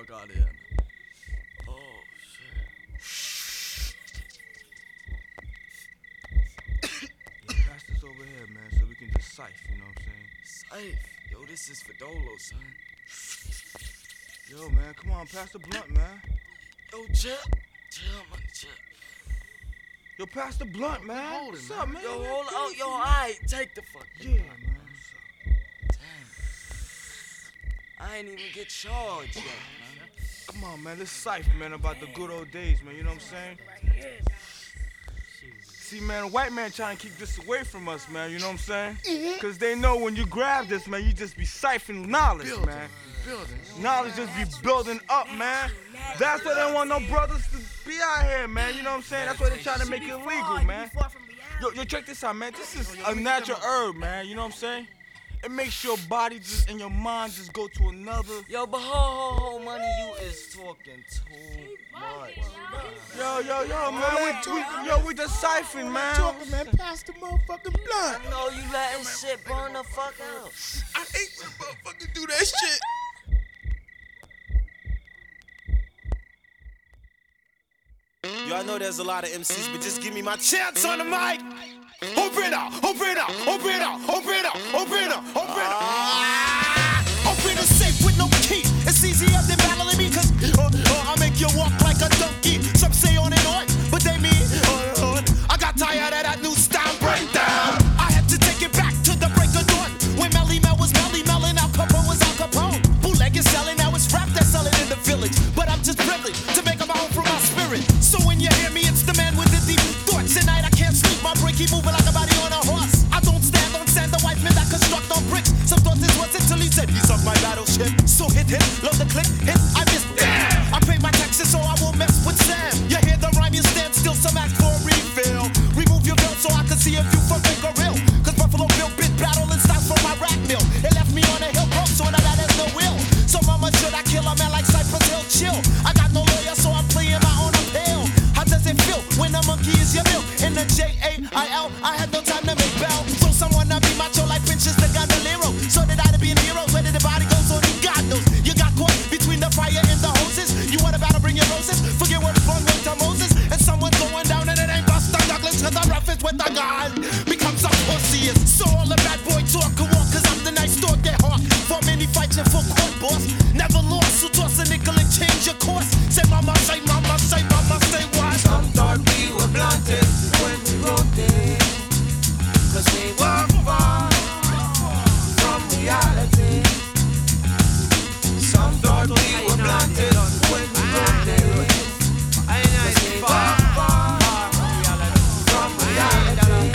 fuck out of here. Oh, shit. Pass this over here, man, so we can just sife, you know what I'm saying? Sife. Yo, this is for Dolo, son. Yo, man, come on, pass the blunt, man. Yo, Chip. Chill, man, Chip. Yo, pass the blunt, man. Hold it, What's man. up, man? Yo, hold on. Yo, all right, take the fucking Yeah, blunt, man. Damn. I ain't even get charged yet, man. Come on, man, let's sife, man, about the good old days, man, you know what I'm saying? See, man, a white man trying to keep this away from us, man, you know what I'm saying? Because they know when you grab this, man, you just be siphoning knowledge, man. Knowledge just be building up, man. That's why they don't want no brothers to be out here, man, you know what I'm saying? That's why they're trying to make it illegal, man. Yo, check this out, man. This is a natural herb, man, you know what I'm saying? It makes your body just and your mind just go to another. Yo, but hold, money, you is talking too much. Yo, man, we just siphoning, man. Talking, man, pass the motherfucking blunt. I know you letting shit burn the fuck out. I hate when motherfuckers do that shit. Yo, I know there's a lot of MCs, but just give me my chance on the mic. Open up, open up, open up, open up, open up, open up. Open a safe with no key. It's easier than battling me, cause I make you walk like a donkey. Some say on and on, but they mean on. I got tired of that new style breakdown. I had to take it back to the break of dawn. When Melly Mel was Melly Mel and Al Capone was Al Capone. Bootleg is selling, now it's rap that's selling in the village. But I'm just privileged to make a home for my spirit. So when you hear me, it's the man with the deep thoughts. Tonight I can't sleep, my brain keep moving like a body on a horse. I don't stand the white man that construct on bricks. Some thought this was it till he said he's off my battleship. So hit, love the click, hit, I miss. Damn! I pay my taxes so I won't mess with Sam. You hear the rhyme, you stand still, some ask for a refill. Remove your veil so I can see if you for fake or real. Cause Buffalo Bill bit battle and styles from my rap mill. It left me on a hill broke, so now that there's no will. So mama, should I kill a man like Cypress Hill? Chill. I got no lawyer, so I'm playing my own appeal. How does it feel when a monkey is your milk? In the Jail, I had no time to make bell. So someone I be macho like Princess the Gondoliero. So did I to be a hero, where did the body go? So only God knows. You got caught between the fire and the hoses. You want about to bring your roses? Forget what's wrong with to Moses. And someone's going down and it ain't Buster Douglas. Cause the roughest with the gun becomes a pussy. So all the bad boy talk can walk, cause I'm the nice dog that hawk. For many fights and for court boss. Never lost, so toss a nickel and change your course. Say mama, say mama, say mama, say what? Some thought we were blunted when we wrote it, cause we were far from reality. Some thought we were blunted when we wrote it, cause we were far from reality.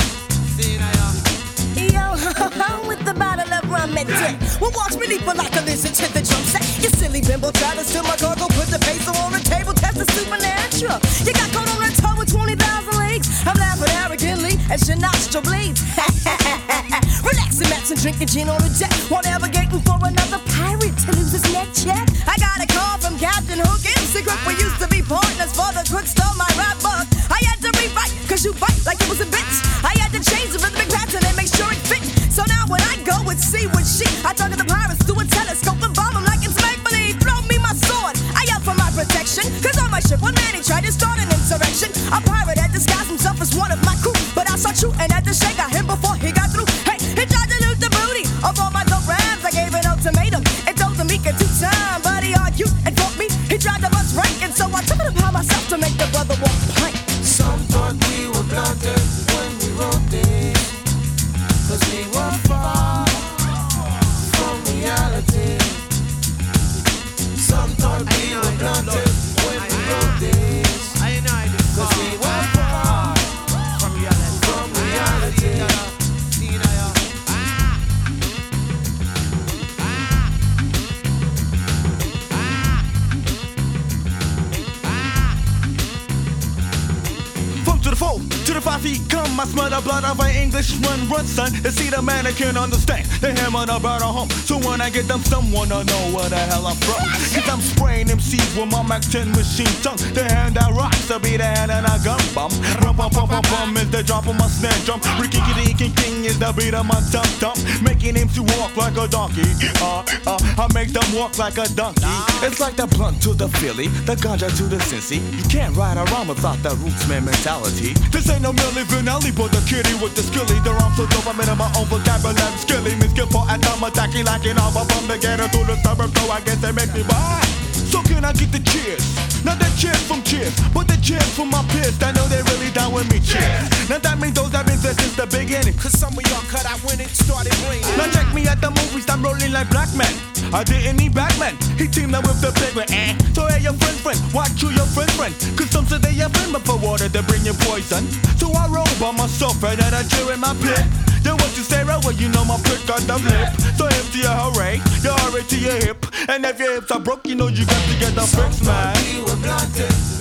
Yo, with the bottle of rum and dip. Well, watch me leap like a lizard to the drum set. You silly bimbo, try to steal my cargo, put the peso on the table, test the supernatural. You got caught on a toe with 20,000 leagues. I'm laughing arrogantly as your nostril bleeds. Relaxing, maxing, drinking gin on the jet, while navigating for another pirate to lose his neck check. I got a call from Captain Hook and Secret. We used to be partners for the crook stole my rap book. I had to rewrite, cause you bite like it was a bitch. I had to change the rhythmic pattern and make sure it fit. So now when I go and see what she, I talk to the pirates through a telescope and bomb them like it's make-believe. Throw me my sword, I yell for my protection. Cause on my ship, one man he tried to start an insurrection. A pirate had disguised himself as one of my crew, but I saw true and had to shake out him before he got through. Hey, he tried to loot the booty of all my dope rams. I gave an ultimatum and told him he could do time, but he argued and fought me. He tried to bust rank, and so I took it upon myself to make the brother walk plank. Some thought we were blunted when we wrote it, cause we were far from reality. 5 feet come, I smell the blood of an Englishman. Run, son, to see the man I can't understand. They hammer the bird on home. So when I get them, someone to know where the hell I'm from. Cause I'm spraying MCs with my Mac 10 machine tongue. The hand that rocks to be the hand and a gun bum. Rum pum pum pum pum is the drop of my snare drum. Ricky kitty king king is the beat of my thump thump. Making him to walk like a donkey. I make them walk like a donkey. It's like the blunt to the Philly, the ganja to the Cincy. You can't ride around without the roots man mentality. This ain't no Milli Vanilli, but the kitty with the skilly. The rhymes so dope, I'm in my own vocabulary skilly. Me skillful at time attacking, lacking off from the ghetto to the suburbs, so I guess they make me buy. So can I get the cheers? Not the cheers from Cheers, but the cheers from my peers. I know they really down with me. Cheers. Now that means those have been there since the beginning. Cause some of y'all cut out when it started raining. Now check me at the movies, I'm rolling like black man. I didn't need Batman, he teamed up with the big man. So hey your friend, watch you your friend. Cause some say they have been for water, they bring you poison. So I roll by myself right at a cheer in my pit. Then what you say, well you know my prick got the lip. So hip to your hooray, you hurry to your hip. And if your hips are broke, you know you got to get the fix, man. We were blunted.